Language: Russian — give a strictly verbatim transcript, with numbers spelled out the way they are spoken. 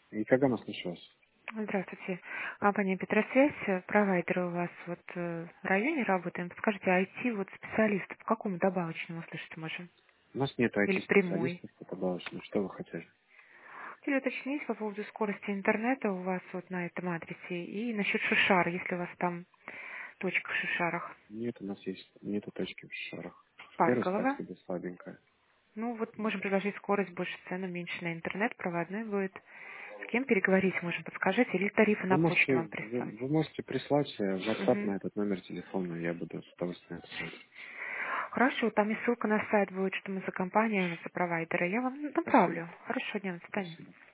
И Кагана, слышу вас. Здравствуйте. Компания Петросвязь, э, провайдер у вас вот э, в районе работаем. Скажите, ай ти вот специалист, по какому добавочному услышать можем? У нас нет Или прямой? I T-специалистов, это добавочно. Что вы хотели? Хотели уточнить по поводу скорости интернета у вас вот на этом адресе и насчет шишар, если у вас там точка в шишарах. Нет, у нас есть, нету точки в шарах. Скорость так Парголова. себе слабенькая. Ну вот можем предложить скорость больше, цену меньше на интернет, проводной будет. С кем переговорить можем, подскажите, или тарифы Вы на почту можете, вам вы, прислать? вы можете прислать э, в WhatsApp Мгм. на этот номер телефона, я буду с удовольствием писать. Хорошо, там и ссылка на сайт будет, что мы за компания, за провайдера. Я вам Спасибо. направлю. Хорошо, дня, до свидания. Спасибо.